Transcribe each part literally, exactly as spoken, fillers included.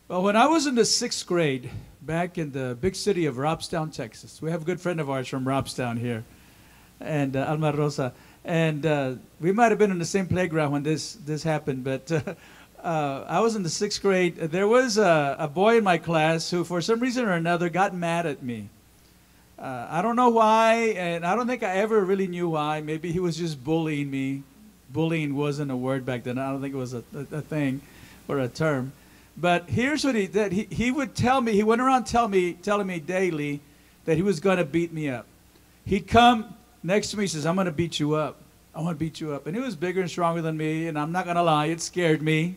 Well, when I was in the sixth grade, back in the big city of Robstown, Texas, we have a good friend of ours from Robstown here, and uh, Alma Rosa, and uh, we might have been in the same playground when this this happened. But uh, uh, I was in the sixth grade. There was a, a boy in my class who, for some reason or another, got mad at me. Uh, I don't know why, and I don't think I ever really knew why. Maybe he was just bullying me. Bullying wasn't a word back then. I don't think it was a, a, a thing or a term. But here's what he did. He, he would tell me, he went around tell me, telling me daily that he was going to beat me up. He'd come next to me, he says, I'm going to beat you up. I want to beat you up. And he was bigger and stronger than me, and I'm not going to lie, it scared me.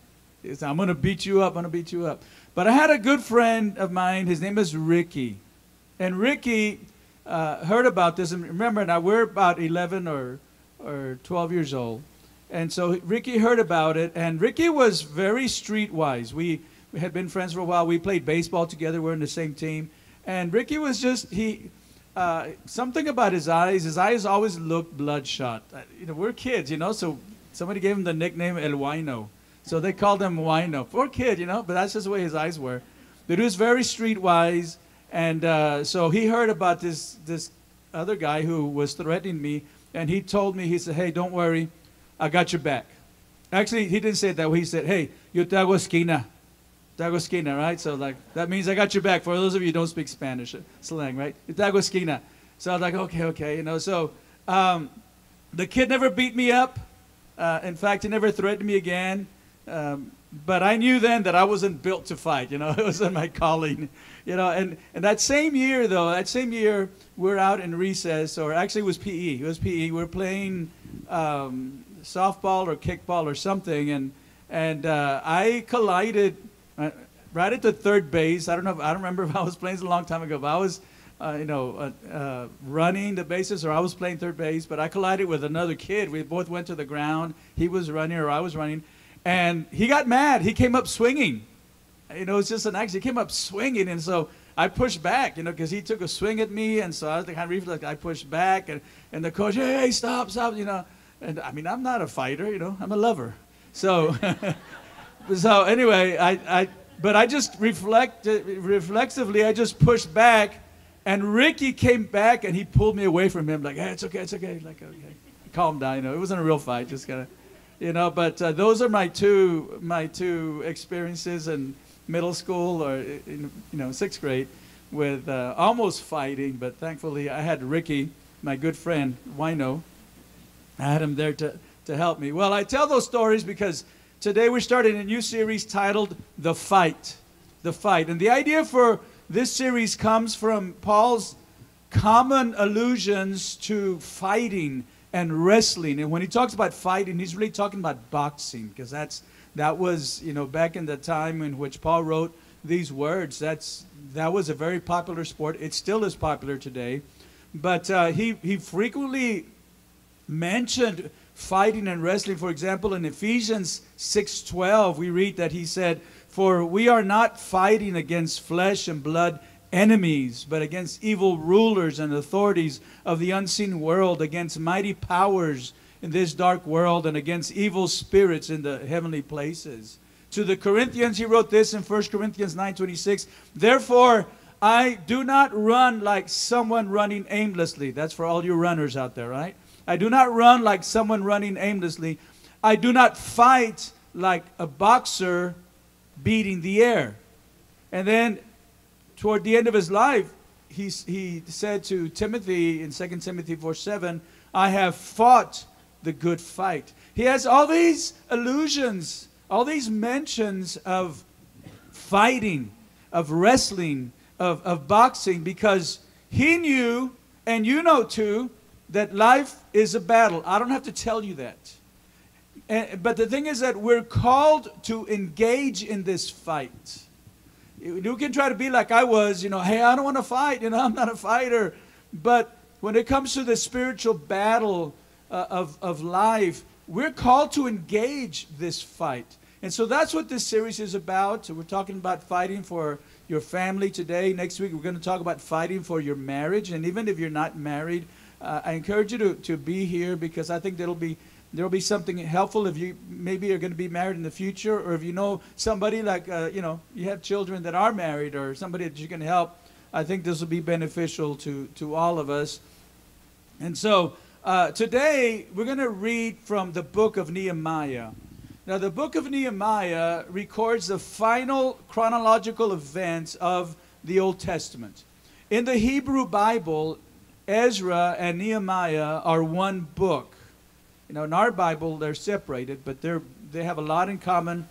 He said, I'm going to beat you up, I'm going to beat you up. But I had a good friend of mine, his name is Ricky. And Ricky uh, heard about this, and remember, now we're about eleven or, or twelve years old. And so Ricky heard about it, and Ricky was very streetwise. We, we had been friends for a while. We played baseball together. We're in the same team. And Ricky was just, he, uh, something about his eyes. His eyes always looked bloodshot. Uh, you know, we're kids, you know, so somebody gave him the nickname El Wino. So they called him Wino. Poor kid, you know, but that's just the way his eyes were. But he was very streetwise. And uh, so he heard about this this other guy who was threatening me, and he told me, he said, hey, don't worry, I got your back. Actually, he didn't say it that way. He said, hey, yo te hago esquina. Te hago esquina, right? So like, that means I got your back. For those of you who don't speak Spanish, uh, slang, right? Yo te hago esquina. So I was like, okay, okay, you know. So um, the kid never beat me up. Uh, in fact, he never threatened me again. Um, but I knew then that I wasn't built to fight, you know. It wasn't my calling, you know. And, and that same year, though, that same year, we're out in recess, or actually it was P E. It was P E. We're playing um, softball or kickball or something, and and uh, I collided uh, right at the third base. I don't know. If, I don't remember if I was playing. It's a long time ago, but I was, uh, you know, uh, uh, running the bases, or I was playing third base. But I collided with another kid. We both went to the ground. He was running, or I was running. And he got mad. He came up swinging. You know, it's just an accident. He came up swinging, and so I pushed back, you know, because he took a swing at me, and so I was the kind of reflex. I pushed back, and, and the coach, hey, stop, stop, you know. And I mean, I'm not a fighter, you know. I'm a lover. So, so anyway, I, I, but I just reflect, reflexively, I just pushed back, and Ricky came back, and he pulled me away from him, like, hey, it's okay, it's okay, like, okay, calm down, you know. It wasn't a real fight, just kind of. You know, but uh, those are my two my two experiences in middle school or in, you know, sixth grade with uh, almost fighting, but thankfully I had Ricky, my good friend Wino. I had him there to to help me. Well, I tell those stories because today we're starting a new series titled The Fight. The Fight. And the idea for this series comes from Paul's common allusions to fighting and wrestling. And when he talks about fighting, he's really talking about boxing, because that's that was, you know, back in the time in which Paul wrote these words, that's that was a very popular sport. It still is popular today. But uh, he, he frequently mentioned fighting and wrestling. For example, in Ephesians six twelve, we read that he said, for we are not fighting against flesh and blood enemies, but against evil rulers and authorities of the unseen world, against mighty powers in this dark world, and against evil spirits in the heavenly places. To the Corinthians, he wrote this in First Corinthians nine twenty-six, therefore I do not run like someone running aimlessly. That's for all you runners out there, right? I do not run like someone running aimlessly. I do not fight like a boxer beating the air. And then toward the end of his life, he, he said to Timothy in Second Timothy four seven, I have fought the good fight. He has all these allusions, all these mentions of fighting, of wrestling, of, of boxing, because he knew, and you know too, that life is a battle. I don't have to tell you that. And, but the thing is that we're called to engage in this fight. You can try to be like I was, you know, hey, I don't want to fight, you know, I'm not a fighter. But when it comes to the spiritual battle uh, of, of life, we're called to engage this fight. And so that's what this series is about. So we're talking about fighting for your family today. Next week, we're going to talk about fighting for your marriage. And even if you're not married, uh, I encourage you to, to be here, because I think that'll be There will be something helpful if you maybe are going to be married in the future, or if you know somebody like, uh, you know, you have children that are married, or somebody that you can help. I think this will be beneficial to, to all of us. And so uh, today we're going to read from the book of Nehemiah. Now, the book of Nehemiah records the final chronological events of the Old Testament. In the Hebrew Bible, Ezra and Nehemiah are one book. You know, in our Bible, they're separated, but they're, they have a lot in common.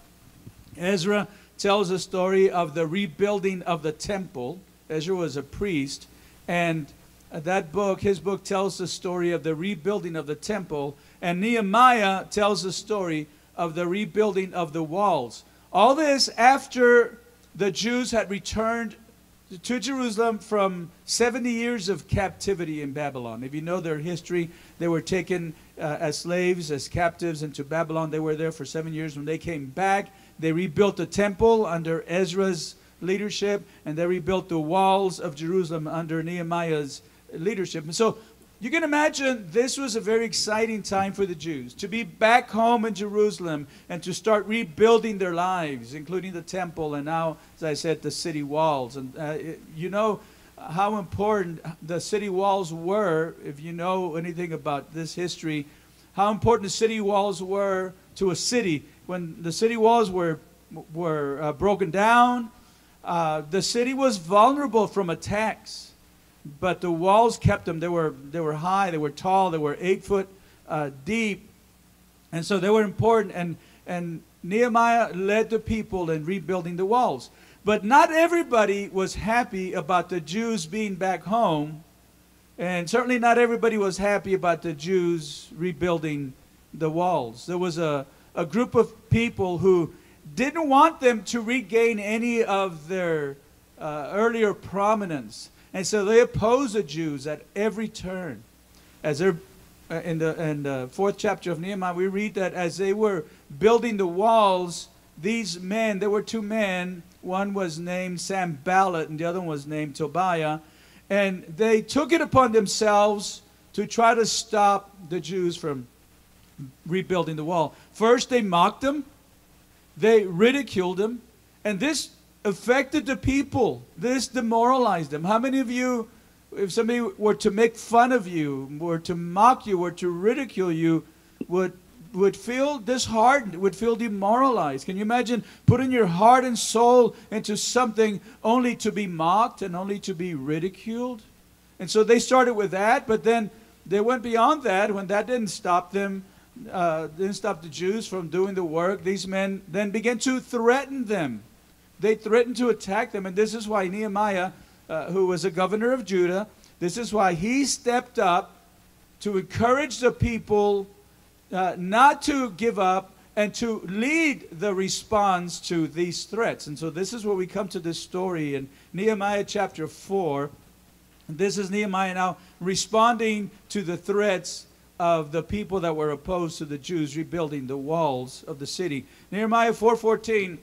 Ezra tells the story of the rebuilding of the temple. Ezra was a priest, and that book, his book, tells the story of the rebuilding of the temple, and Nehemiah tells the story of the rebuilding of the walls. All this after the Jews had returned to Jerusalem from seventy years of captivity in Babylon. If you know their history, they were taken uh, as slaves, as captives into Babylon. They were there for seven years. When they came back, they rebuilt the temple under Ezra's leadership, and they rebuilt the walls of Jerusalem under Nehemiah's leadership. And so you can imagine this was a very exciting time for the Jews to be back home in Jerusalem and to start rebuilding their lives, including the temple and now, as I said, the city walls. And uh, it, you know how important the city walls were, if you know anything about this history, how important the city walls were to a city. When the city walls were, were uh, broken down, uh, the city was vulnerable from attacks. But the walls kept them. They were, they were high, they were tall, they were eight foot uh, deep. And so they were important. And, and Nehemiah led the people in rebuilding the walls. But not everybody was happy about the Jews being back home. And certainly not everybody was happy about the Jews rebuilding the walls. There was a, a group of people who didn't want them to regain any of their uh, earlier prominence. And so they opposed the Jews at every turn. As they're uh, in the in the fourth chapter of Nehemiah, we read that as they were building the walls, these men, there were two men. One was named Sanballat, and the other one was named Tobiah. And they took it upon themselves to try to stop the Jews from rebuilding the wall. First, they mocked them. They ridiculed them. And this affected the people. This demoralized them. How many of you, if somebody were to make fun of you, were to mock you, were to ridicule you, would would feel disheartened, would feel demoralized? Can you imagine putting your heart and soul into something only to be mocked and only to be ridiculed? And so they started with that, but then they went beyond that. When that didn't stop them, uh, didn't stop the Jews from doing the work, these men then began to threaten them. They threatened to attack them, and this is why Nehemiah, uh, who was a governor of Judah, this is why he stepped up to encourage the people uh, not to give up and to lead the response to these threats. And so this is where we come to this story in Nehemiah chapter four. This is Nehemiah now responding to the threats of the people that were opposed to the Jews rebuilding the walls of the city. Nehemiah four fourteen.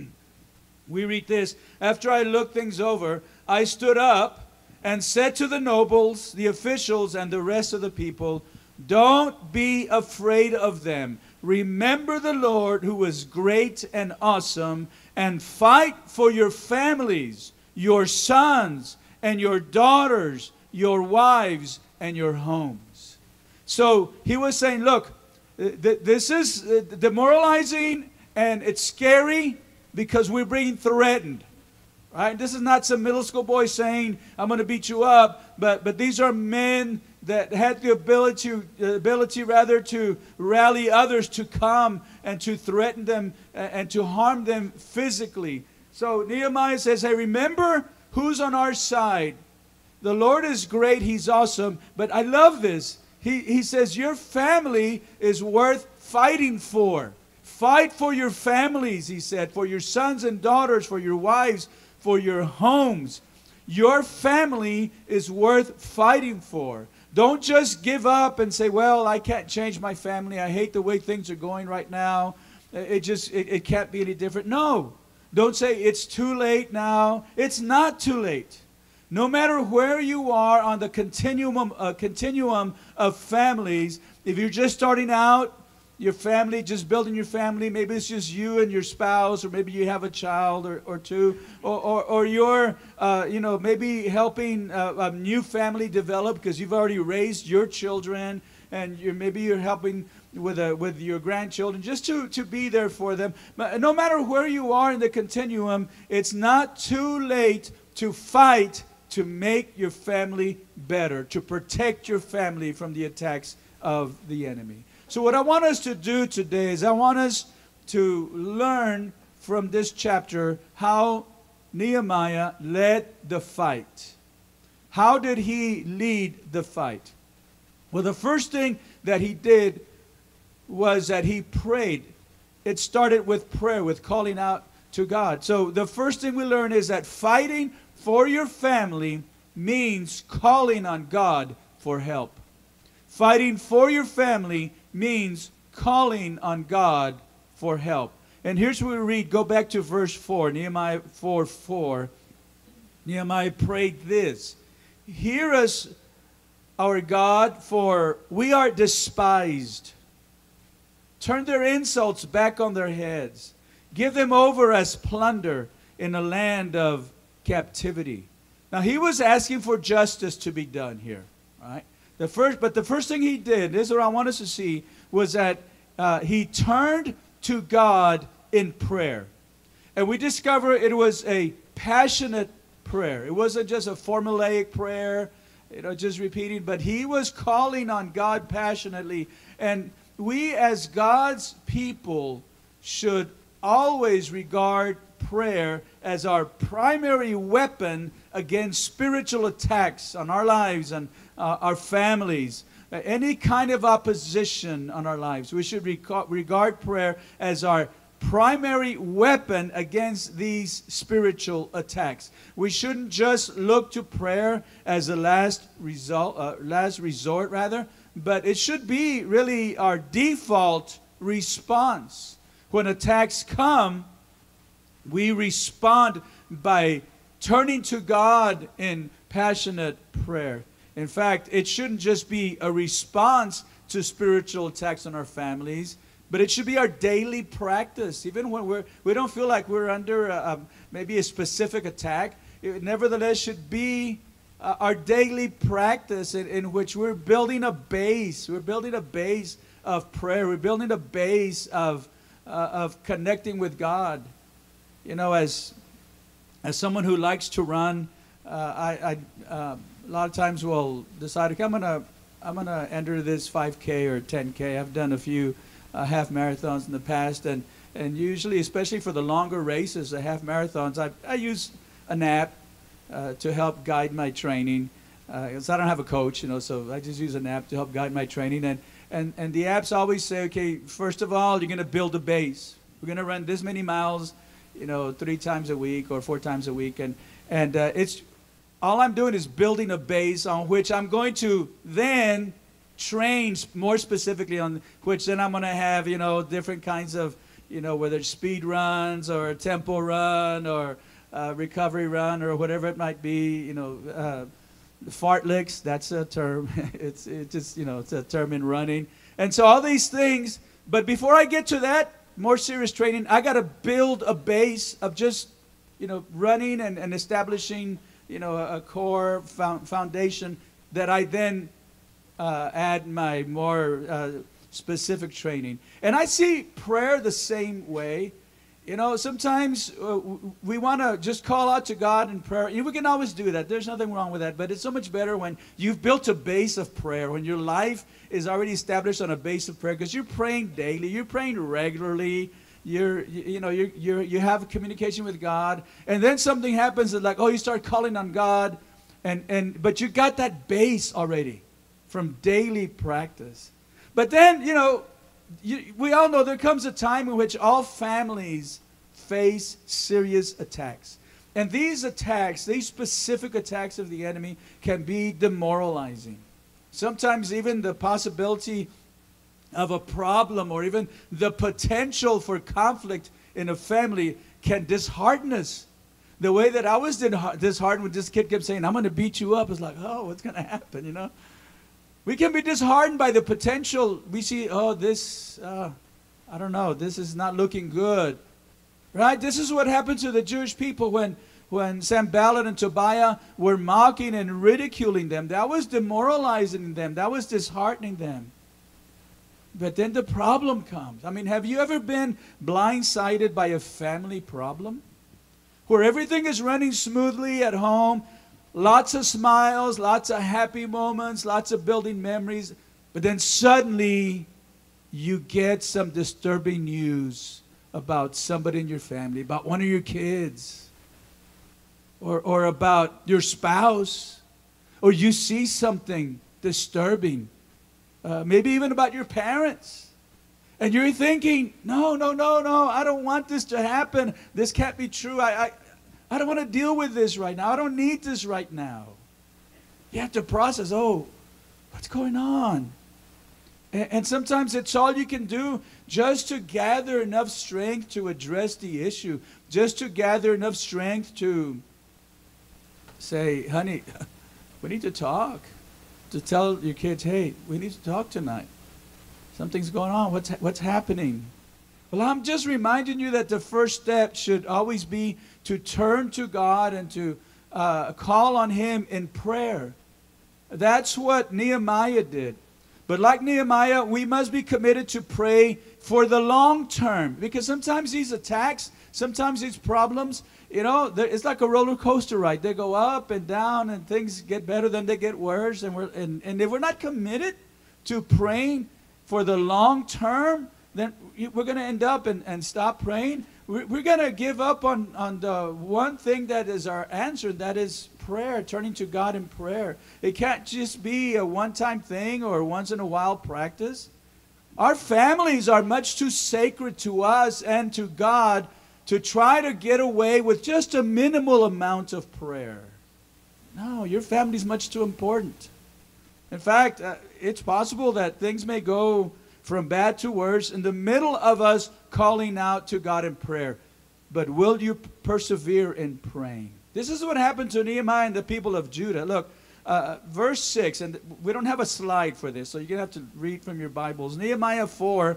We read this: after I looked things over, I stood up and said to the nobles, the officials, and the rest of the people, don't be afraid of them. Remember the Lord who is great and awesome, and fight for your families, your sons and your daughters, your wives and your homes. So he was saying, look, th this is demoralizing and it's scary, because we're being threatened, right? This is not some middle school boy saying, I'm going to beat you up, but but these are men that had the ability, the ability rather to rally others to come and to threaten them and to harm them physically. So Nehemiah says, hey, remember who's on our side. The Lord is great, He's awesome, but I love this. He, he says, your family is worth fighting for. Fight for your families, he said, for your sons and daughters, for your wives, for your homes. Your family is worth fighting for. Don't just give up and say, well, I can't change my family. I hate the way things are going right now. It just, it, it can't be any different. No. Don't say it's too late now. It's not too late. No matter where you are on the continuum, uh, continuum of families, if you're just starting out, your family, just building your family. Maybe it's just you and your spouse, or maybe you have a child or, or two, or, or, or you're, uh, you know, maybe helping a, a new family develop because you've already raised your children, and you're, maybe you're helping with a, with your grandchildren, just to, to be there for them. But no matter where you are in the continuum, it's not too late to fight to make your family better, to protect your family from the attacks of the enemy. So what I want us to do today is I want us to learn from this chapter how Nehemiah led the fight. How did he lead the fight? Well, the first thing that he did was that he prayed. It started with prayer, with calling out to God. So the first thing we learn is that fighting for your family means calling on God for help. Fighting for your family means calling on God for help. And here's what we read. Go back to verse four, Nehemiah four four. Nehemiah prayed this: "Hear us, our God, for we are despised. Turn their insults back on their heads. Give them over as plunder in a land of captivity." Now he was asking for justice to be done here, right? The first, but the first thing he did, this is what I want us to see, was that uh, he turned to God in prayer. And we discover it was a passionate prayer. It wasn't just a formulaic prayer, you know, just repeating, but he was calling on God passionately. And we as God's people should always regard prayer as our primary weapon against spiritual attacks on our lives and uh, our families, uh, any kind of opposition on our lives. We should rec- regard prayer as our primary weapon against these spiritual attacks. We shouldn't just look to prayer as a last result, uh, last resort rather, but it should be really our default response. When attacks come, we respond by turning to God in passionate prayer. In fact, it shouldn't just be a response to spiritual attacks on our families, but it should be our daily practice. Even when we're, we don't feel like we're under a, a, maybe a specific attack, it nevertheless should be uh, our daily practice in, in which we're building a base. We're building a base of prayer. We're building a base of, uh, of connecting with God. You know, as as someone who likes to run, uh, I, I uh, a lot of times will decide, okay, I'm gonna I'm gonna enter this five K or ten K. I've done a few uh, half marathons in the past, and and usually, especially for the longer races, the half marathons, I I use an app uh, to help guide my training. Uh, 'cause I don't have a coach, you know, so I just use an app to help guide my training. And and and the apps always say, okay, first of all, you're gonna build a base. We're gonna run this many miles, you know, three times a week or four times a week, and and uh, it's all I'm doing is building a base on which I'm going to then train more specifically on which then I'm going to have, you know, different kinds of, you know, whether it's speed runs or a tempo run or uh, recovery run or whatever it might be, you know, uh, fartleks, that's a term. it's it's just, you know, it's a term in running, and so all these things. But before I get to that more serious training, I got to build a base of just, you know, running and, and establishing, you know, a, a core foundation that I then uh, add my more uh, specific training. And I see prayer the same way. You know, sometimes uh, we want to just call out to God in prayer. You know, we can always do that. There's nothing wrong with that. But it's so much better when you've built a base of prayer, when your life is already established on a base of prayer, because you're praying daily, you're praying regularly, you're, you, you know, you you you have communication with God, and then something happens that's like, oh, you start calling on God, and and but you got that base already from daily practice. But then, you know, You, we all know there comes a time in which all families face serious attacks. And these attacks, these specific attacks of the enemy, can be demoralizing. Sometimes even the possibility of a problem or even the potential for conflict in a family can dishearten us. The way that I was disheartened when this kid kept saying, I'm going to beat you up, it's like, oh, what's going to happen, you know? We can be disheartened by the potential. We see, oh, this, uh, I don't know, this is not looking good. Right? This is what happened to the Jewish people when, when Sanballat and Tobiah were mocking and ridiculing them. That was demoralizing them. That was disheartening them. But then the problem comes. I mean, have you ever been blindsided by a family problem? Where everything is running smoothly at home, lots of smiles, lots of happy moments, lots of building memories. But then suddenly you get some disturbing news about somebody in your family, about one of your kids, or, or about your spouse, or you see something disturbing, uh, maybe even about your parents. And you're thinking, no, no, no, no, I don't want this to happen. This can't be true. I, I, I don't want to deal with this right now. I don't need this right now. You have to process, oh, what's going on? And, and sometimes it's all you can do just to gather enough strength to address the issue, just to gather enough strength to say, honey, we need to talk, to tell your kids, hey, we need to talk tonight. Something's going on. What's, what's happening? Well, I'm just reminding you that the first step should always be to turn to God and to uh, call on Him in prayer. That's what Nehemiah did. But like Nehemiah, we must be committed to pray for the long term. Because sometimes these attacks, sometimes these problems, you know, it's like a roller coaster ride. They go up and down and things get better, then they get worse. And, we're, and, and if we're not committed to praying for the long term, then we're going to end up and, and stop praying. We're, we're going to give up on, on the one thing that is our answer, that is prayer, turning to God in prayer. It can't just be a one-time thing or once in a while practice. Our families are much too sacred to us and to God to try to get away with just a minimal amount of prayer. No, your family is much too important. In fact, uh, it's possible that things may go from bad to worse in the middle of us calling out to God in prayer. But will you persevere in praying? This is what happened to Nehemiah and the people of Judah. Look, uh, verse six, and we don't have a slide for this, so you're going to have to read from your Bibles. Nehemiah four,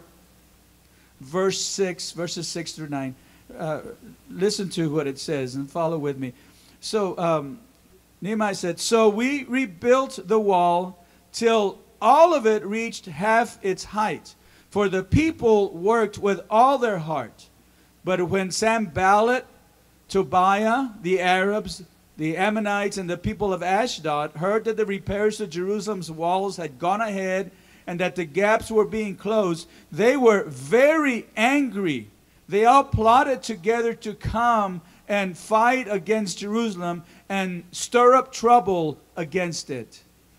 verse six, verses six through nine. Uh, listen to what it says and follow with me. So um, Nehemiah said, so we rebuilt the wall till all of it reached half its height, for the people worked with all their heart. But when Sanballat, Tobiah, the Arabs, the Ammonites, and the people of Ashdod heard that the repairs to Jerusalem's walls had gone ahead and that the gaps were being closed, they were very angry. They all plotted together to come and fight against Jerusalem and stir up trouble against it.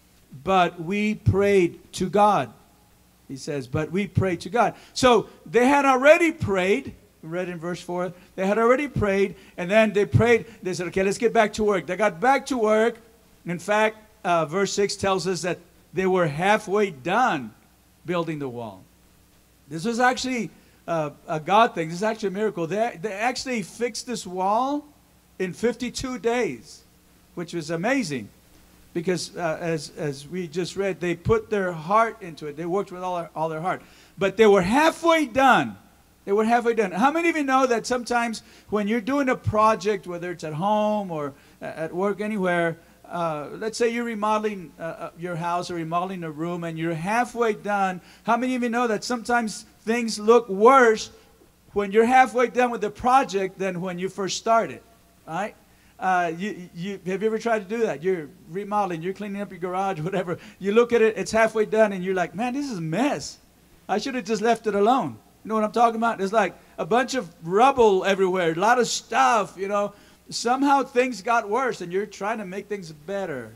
But we prayed to God. He says, but we prayed to God. So they had already prayed. We read in verse four. They had already prayed. And then they prayed. They said, okay, let's get back to work. They got back to work. In fact, uh, verse six tells us that they were halfway done building the wall. This was actually uh, a God thing. This is actually a miracle. They, they actually fixed this wall in fifty-two days, which was amazing. Because uh, as, as we just read, they put their heart into it. They worked with all their, all their heart. But they were halfway done. They were halfway done. How many of you know that sometimes when you're doing a project, whether it's at home or at work, anywhere, uh, let's say you're remodeling uh, your house or remodeling a room and you're halfway done. How many of you know that sometimes things look worse when you're halfway done with the project than when you first started, right? Uh, you, you, have you ever tried to do that? You're remodeling, you're cleaning up your garage, whatever. You look at it, it's halfway done, and you're like, man, this is a mess. I should have just left it alone. You know what I'm talking about? There's like a bunch of rubble everywhere, a lot of stuff, you know. Somehow things got worse, and you're trying to make things better.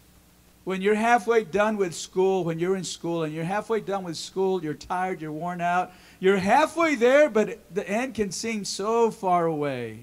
When you're halfway done with school, when you're in school, and you're halfway done with school, you're tired, you're worn out. You're halfway there, but the end can seem so far away.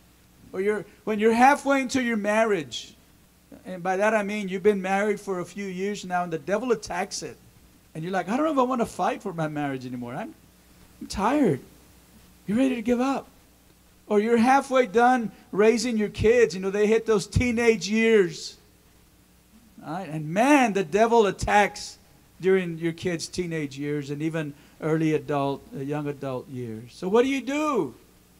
Or you're, when you're halfway into your marriage, and by that I mean you've been married for a few years now, and the devil attacks it. And you're like, I don't know if I want to fight for my marriage anymore. I'm, I'm tired. You're ready to give up. Or you're halfway done raising your kids. You know, they hit those teenage years. All right? And man, the devil attacks during your kids' teenage years and even early adult, uh, young adult years. So what do you do?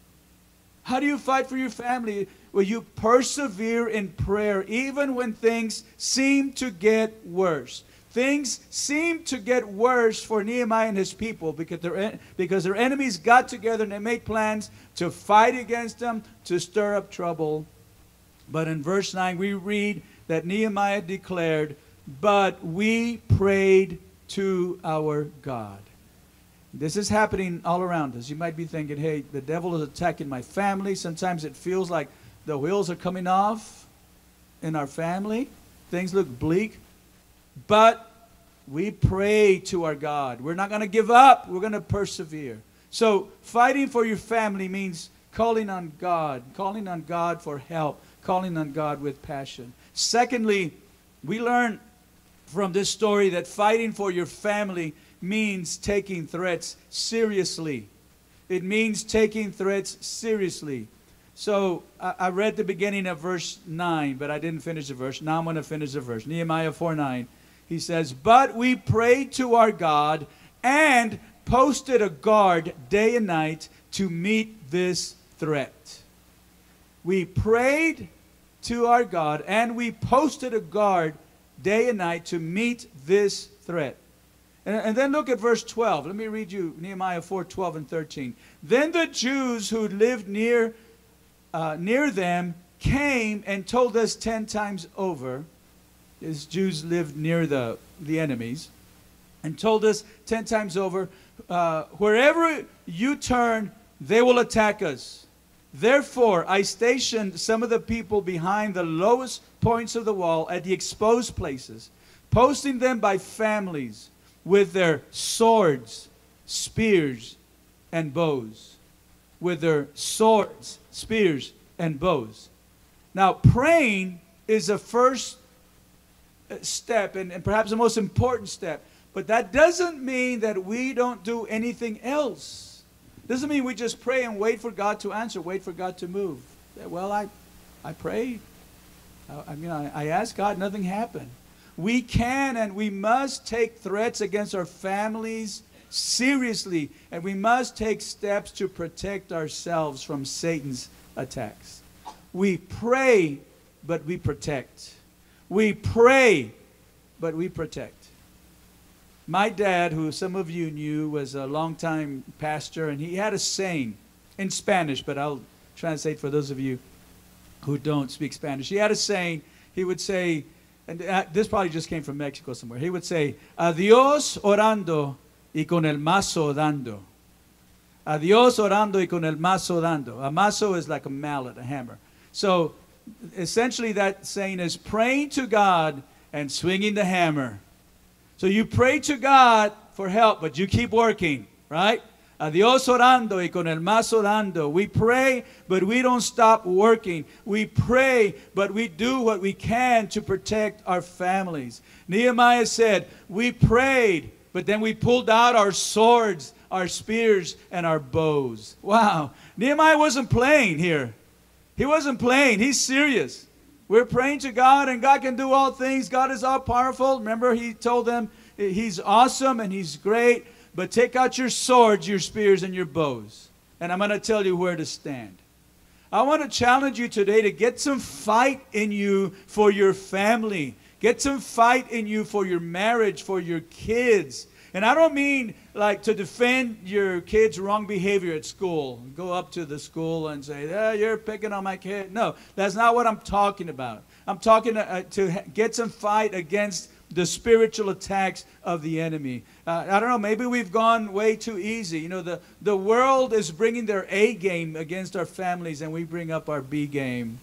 How do you fight for your family? Well, you persevere in prayer even when things seem to get worse. Things seem to get worse for Nehemiah and his people because their, because their enemies got together and they made plans to fight against them, to stir up trouble. But in verse nine, we read that Nehemiah declared, "But we prayed to our God." This is happening all around us. You might be thinking, hey, the devil is attacking my family. Sometimes it feels like the wheels are coming off in our family. Things look bleak. But we pray to our God. We're not going to give up. We're going to persevere. So fighting for your family means calling on God, calling on God for help, calling on God with passion. Secondly, we learn from this story that fighting for your family means taking threats seriously. It means taking threats seriously. So I, I read the beginning of verse nine, but I didn't finish the verse. Now I'm going to finish the verse. Nehemiah four nine. He says, "But we prayed to our God and posted a guard day and night to meet this threat." We prayed to our God and we posted a guard day and night to meet this threat. And, and then look at verse twelve. Let me read you Nehemiah four twelve and thirteen. "Then the Jews who lived near, uh, near them came and told us ten times over." These Jews lived near the, the enemies. "And told us ten times over, uh, wherever you turn, they will attack us. Therefore, I stationed some of the people behind the lowest points of the wall at the exposed places, posting them by families with their swords, spears, and bows." With their swords, spears, and bows. Now, praying is the first step and, and perhaps the most important step. But that doesn't mean that we don't do anything else. Doesn't mean we just pray and wait for God to answer, wait for God to move. Well, I, I prayed. I, I mean, I, I asked God, nothing happened. We can and we must take threats against our families seriously, and we must take steps to protect ourselves from Satan's attacks. We pray, but we protect. We pray, but we protect. My dad, who some of you knew, was a longtime pastor, and he had a saying in Spanish, but I'll translate for those of you who don't speak Spanish. He had a saying. He would say, and this probably just came from Mexico somewhere. He would say, "Adiós orando y con el mazo dando." Adiós orando y con el mazo dando. A mazo is like a mallet, a hammer. So essentially that saying is praying to God and swinging the hammer. So you pray to God for help, but you keep working, right? Adiós orando y con el mazo dando. We pray, but we don't stop working. We pray, but we do what we can to protect our families. Nehemiah said, we prayed, but then we pulled out our swords, our spears, and our bows. Wow. Nehemiah wasn't playing here. He wasn't playing. He's serious. We're praying to God, and God can do all things. God is all powerful. Remember, he told them he's awesome and he's great. But take out your swords, your spears, and your bows. And I'm going to tell you where to stand. I want to challenge you today to get some fight in you for your family. Get some fight in you for your marriage, for your kids. And I don't mean like to defend your kids' wrong behavior at school. Go up to the school and say, oh, you're picking on my kid. No, that's not what I'm talking about. I'm talking to, uh, to get some fight against the spiritual attacks of the enemy. Uh, I don't know, maybe we've gone way too easy. You know, the, the world is bringing their A game against our families, and we bring up our B game.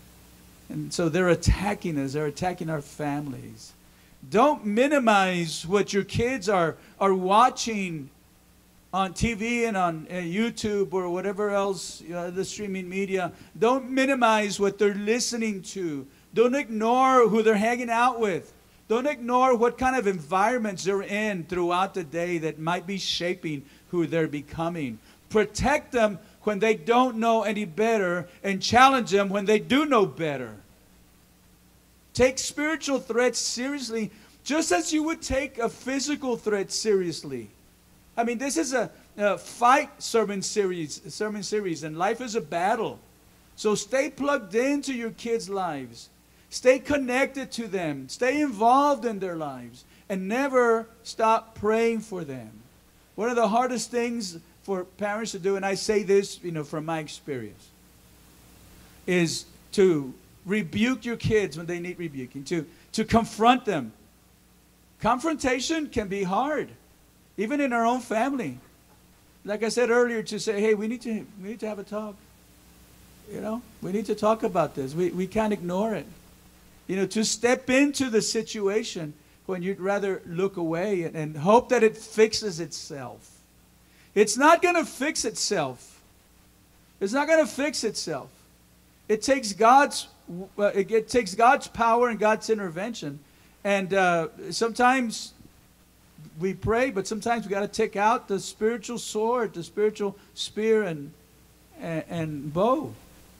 And so they're attacking us. They're attacking our families. Don't minimize what your kids are, are watching on T V and on uh, YouTube or whatever else, you know, the streaming media. Don't minimize what they're listening to. Don't ignore who they're hanging out with. Don't ignore what kind of environments they're in throughout the day that might be shaping who they're becoming. Protect them when they don't know any better, and challenge them when they do know better. Take spiritual threats seriously Just as you would take a physical threat seriously. I mean, this is a, a fight sermon series, sermon series, and life is a battle. So stay plugged into your kids' lives. Stay connected to them. Stay involved in their lives. And never stop praying for them. One of the hardest things for parents to do, and I say this, you know, from my experience, is to rebuke your kids when they need rebuking, to, to confront them. Confrontation can be hard, even in our own family. Like I said earlier, to say, hey, we need to, we need to have a talk. You know, we need to talk about this. We, we can't ignore it. You know, to step into the situation when you'd rather look away and, and hope that it fixes itself. It's not going to fix itself. It's not going to fix itself. It takes God's uh, it, it takes God's power and God's intervention. And uh, sometimes we pray, but sometimes we got to take out the spiritual sword, the spiritual spear and, and and bow.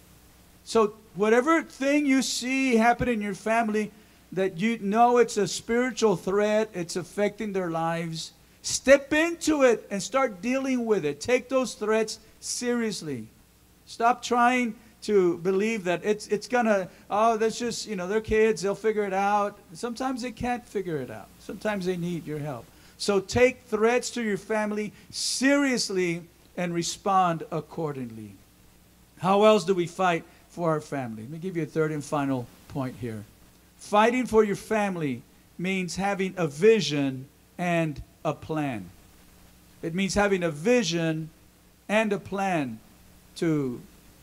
So whatever thing you see happen in your family that you know it's a spiritual threat, it's affecting their lives, step into it and start dealing with it. Take those threats seriously. Stop trying to believe that it's it's gonna, oh, that's just, you know, they're kids, they'll figure it out. Sometimes they can't figure it out. Sometimes they need your help. So take threats to your family seriously and respond accordingly. How else do we fight for our family? Let me give you a third and final point here. Fighting for your family means having a vision and a plan. It means having a vision and a plan to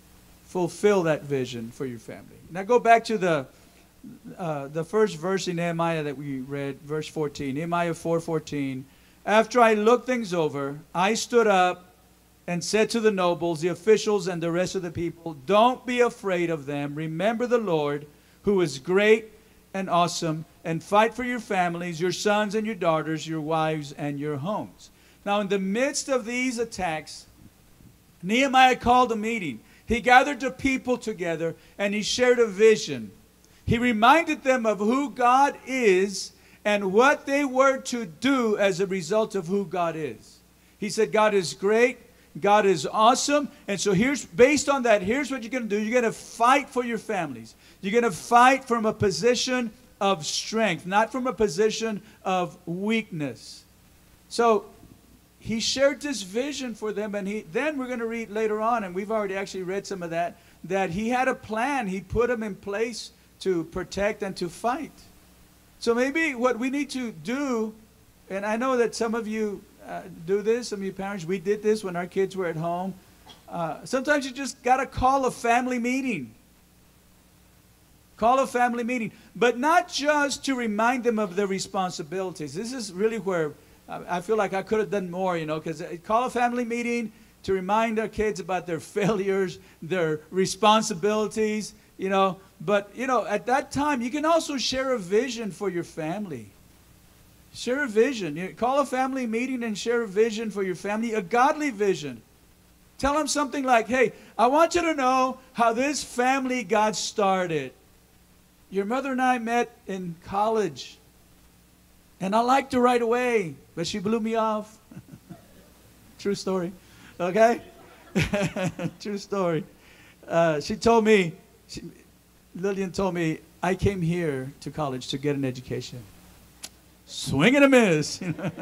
fulfill that vision for your family. Now go back to the uh, the first verse in Nehemiah that we read, verse fourteen. Nehemiah four fourteen. After I looked things over, I stood up and said to the nobles, the officials, and the rest of the people, don't be afraid of them. Remember the Lord, who is great and awesome, and fight for your families, your sons and your daughters, your wives and your homes. Now, in the midst of these attacks, Nehemiah called a meeting. He gathered the people together, and he shared a vision. He reminded them of who God is and what they were to do as a result of who God is. He said, God is great. God is awesome. And so here's, based on that, here's what you're going to do. You're going to fight for your families. You're going to fight from a position of strength, not from a position of weakness. So he shared this vision for them, and he then we're going to read later on, and we've already actually read some of that, that he had a plan. He put them in place to protect and to fight. So maybe what we need to do, and I know that some of you Uh, do this. Some of you parents, we did this when our kids were at home. Uh, sometimes you just got to call a family meeting. Call a family meeting. But not just to remind them of their responsibilities. This is really where I, I feel like I could have done more, you know, because call a family meeting to remind our kids about their failures, their responsibilities, you know. But, you know, at that time, you can also share a vision for your family. Share a vision. You call a family meeting and share a vision for your family, a godly vision. Tell them something like, hey, I want you to know how this family got started. Your mother and I met in college, and I liked her right away, but she blew me off. True story. Okay? True story. Uh, she told me, she, Lillian told me, I came here to college to get an education. Swing and a miss.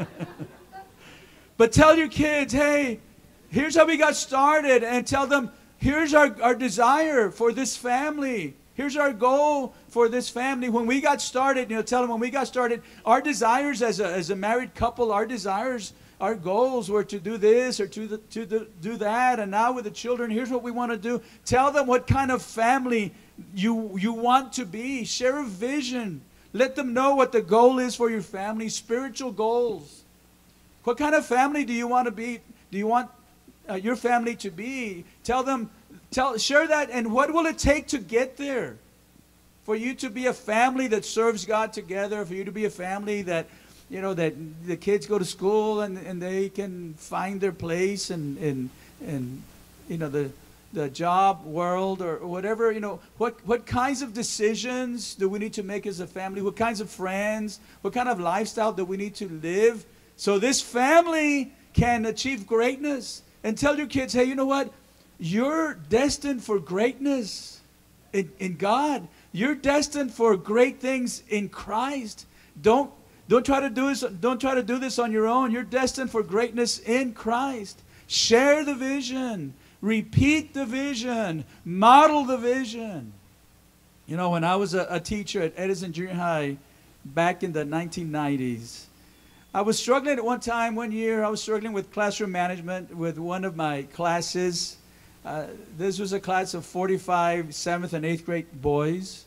But tell your kids, hey, here's how we got started, and tell them, here's our, our desire for this family. Here's our goal for this family. When we got started, you know, tell them when we got started, our desires as a, as a married couple, our desires, our goals were to do this or to, the, to the, do that. And now with the children, here's what we want to do. Tell them what kind of family you, you want to be. Share a vision. Let them know what the goal is for your family, spiritual goals. What kind of family do you want to be? Do you want uh, your family to be? Tell them, tell, share that, and what will it take to get there? For you to be a family that serves God together, for you to be a family that, you know, that the kids go to school and, and they can find their place and, and, and you know, the, the job world or whatever, you know, what, what kinds of decisions do we need to make as a family? What kinds of friends? What kind of lifestyle do we need to live so this family can achieve greatness? And tell your kids, hey, you know what? You're destined for greatness in, in God. You're destined for great things in Christ. Don't, don't try to do this, don't try to do this on your own. You're destined for greatness in Christ. Share the vision. Repeat the vision. Model the vision. You know, when I was a, a teacher at Edison Junior High back in the nineteen nineties, I was struggling at one time, one year, I was struggling with classroom management with one of my classes. Uh, this was a class of forty-five seventh and eighth grade boys.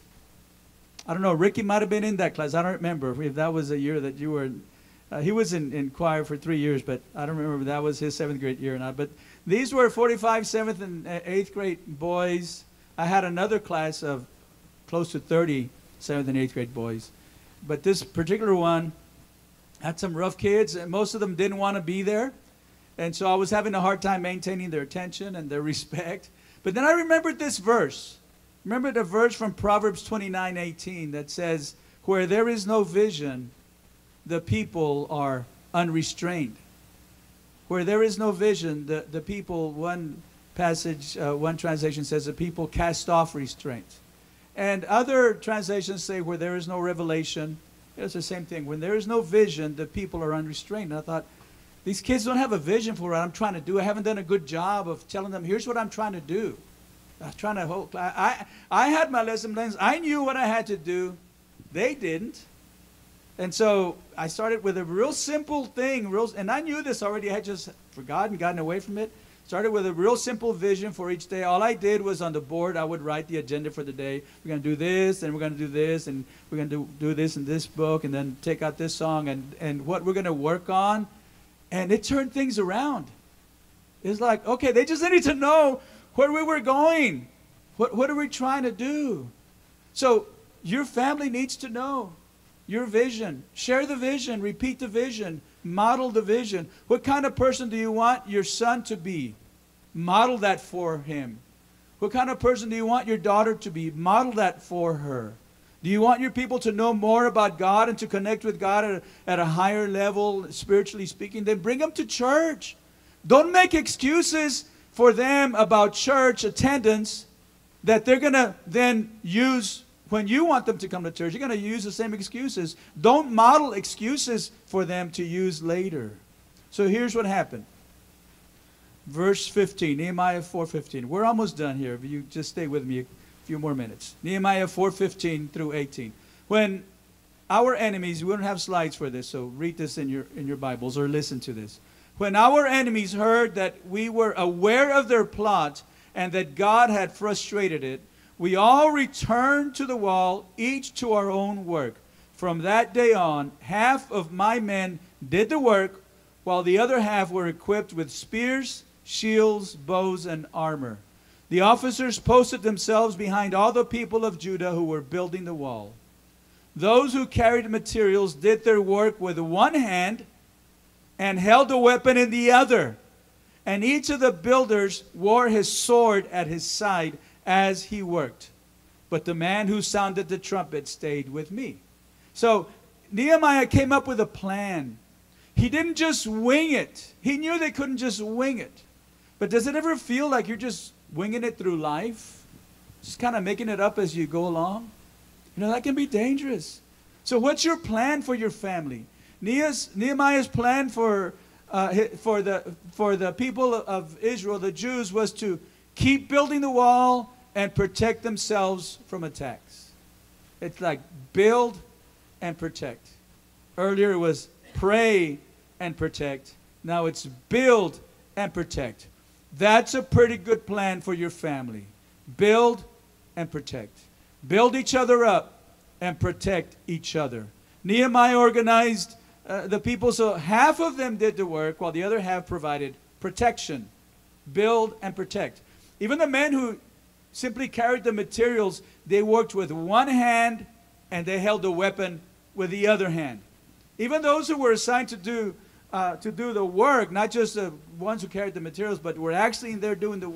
I don't know, Ricky might have been in that class. I don't remember if that was a year that you were. Uh, he was in, in choir for three years, but I don't remember if that was his seventh grade year or not. But these were forty-five seventh and eighth grade boys. I had another class of close to thirty seventh and eighth grade boys. But this particular one had some rough kids, and most of them didn't want to be there. And so I was having a hard time maintaining their attention and their respect. But then I remembered this verse. Remember the verse from Proverbs twenty-nine eighteen that says, where there is no vision, the people are unrestrained. Where there is no vision, the, the people, one passage, uh, one translation says the people cast off restraint. And other translations say where there is no revelation, it's the same thing. When there is no vision, the people are unrestrained. And I thought, these kids don't have a vision for what I'm trying to do. I haven't done a good job of telling them, here's what I'm trying to do. I was trying to hold, I, I had my lesson plans. I knew what I had to do. They didn't. And so I started with a real simple thing, real, and I knew this already. I had just forgotten, gotten away from it. Started with a real simple vision for each day. All I did was on the board, I would write the agenda for the day. We're going to do this, and we're going to do this, and we're going to do, do this in this book, and then take out this song, and, and what we're going to work on. And it turned things around. It's like, okay, they just needed to know where we were going. What, what are we trying to do? So your family needs to know your vision. Share the vision. Repeat the vision. Model the vision. What kind of person do you want your son to be? Model that for him. What kind of person do you want your daughter to be? Model that for her. Do you want your people to know more about God and to connect with God at a, at a higher level, spiritually speaking? Then bring them to church. Don't make excuses for them about church attendance that they're going to then use when you want them to come to church. You're going to use the same excuses. Don't model excuses for them to use later. So here's what happened. Verse fifteen, Nehemiah four fifteen. We're almost done here. If you just stay with me a few more minutes. Nehemiah four fifteen through eighteen. When our enemies, we don't have slides for this, so read this in your, in your Bibles or listen to this. When our enemies heard that we were aware of their plot and that God had frustrated it, we all returned to the wall, each to our own work. From that day on, half of my men did the work, while the other half were equipped with spears, shields, bows, and armor. The officers posted themselves behind all the people of Judah who were building the wall. Those who carried materials did their work with one hand and held a weapon in the other. And each of the builders wore his sword at his side as he worked. But the man who sounded the trumpet stayed with me. So Nehemiah came up with a plan. He didn't just wing it. He knew they couldn't just wing it. But does it ever feel like you're just winging it through life? Just kind of making it up as you go along? You know, that can be dangerous. So what's your plan for your family? Nehemiah's plan for, uh, for, the, for the people of Israel, the Jews, was to keep building the wall and protect themselves from attacks. It's like build and protect. Earlier it was pray and protect. Now it's build and protect. That's a pretty good plan for your family. Build and protect. Build each other up and protect each other. Nehemiah organized uh, the people so half of them did the work while the other half provided protection. Build and protect. Even the men who simply carried the materials, they worked with one hand and they held the weapon with the other hand. Even those who were assigned to do uh, to do the work, not just the ones who carried the materials, but were actually in there doing the work,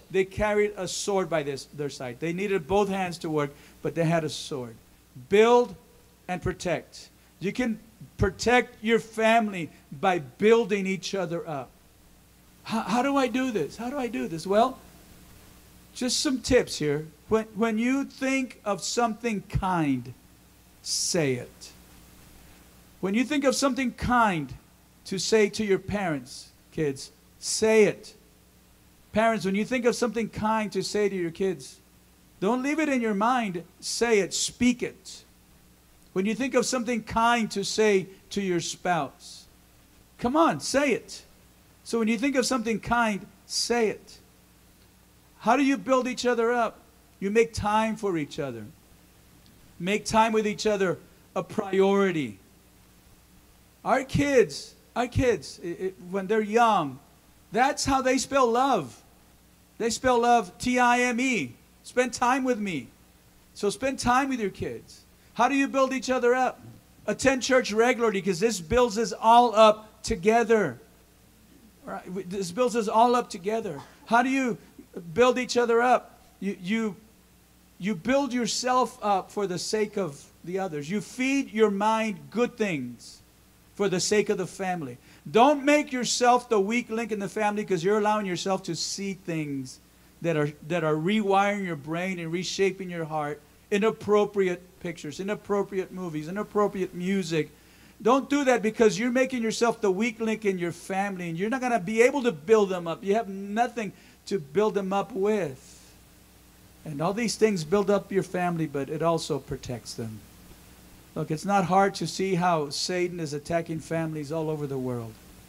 they carried a sword by this, their side. They needed both hands to work, but they had a sword. Build and protect. You can protect your family by building each other up. How, how do I do this? How do I do this? Well, just some tips here. When, when you think of something kind, say it. When you think of something kind to say to your parents, kids, say it. Parents, when you think of something kind to say to your kids, don't leave it in your mind. Say it. Speak it. When you think of something kind to say to your spouse, come on, say it. So when you think of something kind, say it. How do you build each other up? You make time for each other. Make time with each other a priority. Our kids, our kids, it, it, when they're young, that's how they spell love. They spell love T I M E. Spend time with me. So spend time with your kids. How do you build each other up? Attend church regularly, because this builds us all up together. Right? This builds us all up together. How do you build each other up? You, you, you build yourself up for the sake of the others. You feed your mind good things for the sake of the family. Don't make yourself the weak link in the family, because you're allowing yourself to see things that are, that are rewiring your brain and reshaping your heart. Inappropriate pictures, inappropriate movies, inappropriate music. Don't do that, because you're making yourself the weak link in your family, and you're not going to be able to build them up. You have nothing to build them up with. And all these things build up your family, but it also protects them. Look, it's not hard to see how Satan is attacking families all over the world.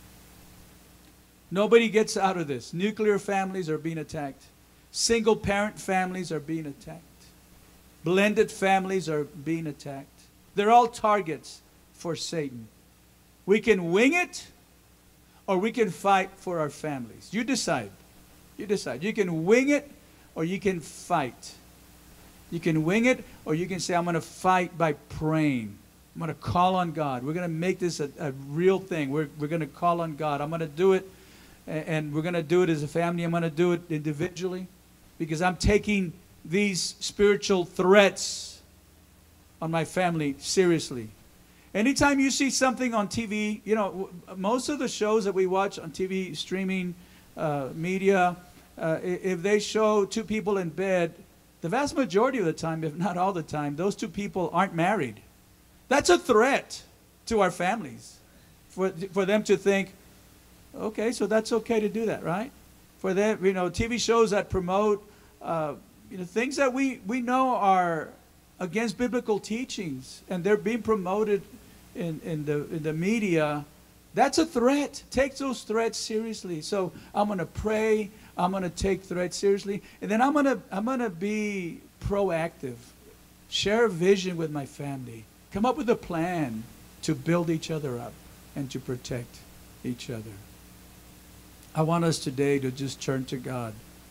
Nobody gets out of this. Nuclear families are being attacked. Single parent families are being attacked. Blended families are being attacked. They're all targets for Satan. We can wing it, or we can fight for our families. You decide. You decide. You can wing it, or you can fight. You can wing it, or you can say, I'm going to fight by praying. I'm going to call on God. We're going to make this a, a real thing. We're, we're going to call on God. I'm going to do it, and, and we're going to do it as a family. I'm going to do it individually, because I'm taking these spiritual threats on my family seriously. Anytime you see something on T V, you know, most of the shows that we watch on T V, streaming uh, media, uh, if they show two people in bed, the vast majority of the time, if not all the time, those two people aren't married. That's a threat to our families. For, for them to think, okay, so that's okay to do that, right? For them, you know, T V shows that promote uh, you know, things that we, we know are against biblical teachings, and they're being promoted in, in, the, in the media, that's a threat. Take those threats seriously. So I'm going to pray. I'm going to take threats seriously. And then I'm going to I'm going to be proactive. Share a vision with my family. Come up with a plan to build each other up and to protect each other. I want us today to just turn to God.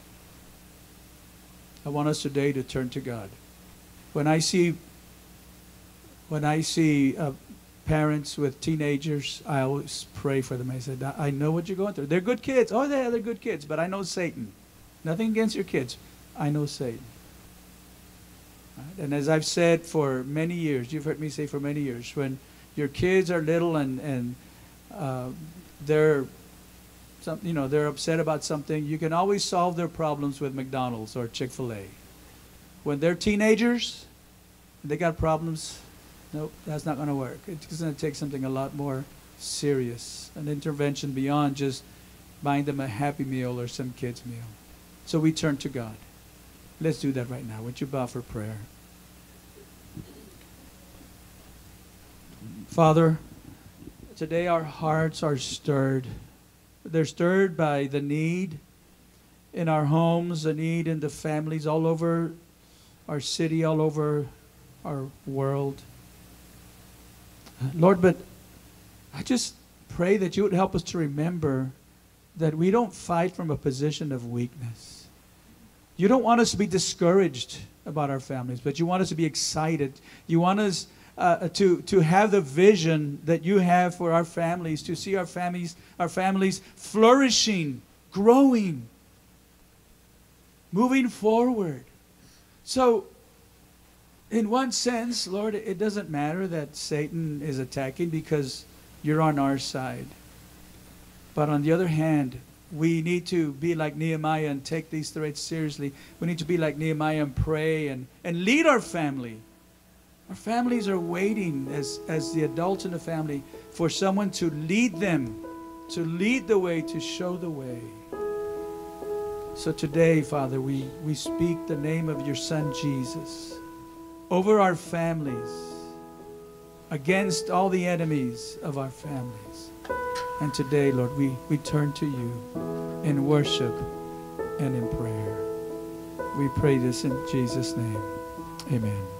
I want us today to turn to God. When I see, when I see uh, parents with teenagers, I always pray for them. I said, I know what you're going through. They're good kids. Oh, yeah, they're good kids. But I know Satan. Nothing against your kids. I know Satan. Right? And as I've said for many years, you've heard me say for many years, when your kids are little and, and uh, they're Some, you know, they're upset about something, you can always solve their problems with McDonald's or Chick-fil-A. When they're teenagers, they got problems, nope, that's not going to work. It's going to take something a lot more serious, an intervention beyond just buying them a Happy Meal or some kids' meal. So we turn to God. Let's do that right now. Would you bow for prayer? Father, today our hearts are stirred. They're stirred by the need in our homes, the need in the families all over our city, all over our world. Lord, but I just pray that you would help us to remember that we don't fight from a position of weakness. You don't want us to be discouraged about our families, but you want us to be excited. You want us Uh, to to have the vision that you have for our families, to see our families our families flourishing, growing. moving forward. So, in one sense, Lord, it doesn't matter that Satan is attacking because you're on our side. But on the other hand, we need to be like Nehemiah and take these threats seriously. We need to be like Nehemiah and pray and, and lead our family. Our families are waiting as, as the adults in the family for someone to lead them, to lead the way, to show the way. So today, Father, we, we speak the name of your Son, Jesus, over our families, against all the enemies of our families. And today, Lord, we, we turn to you in worship and in prayer. We pray this in Jesus' name. Amen.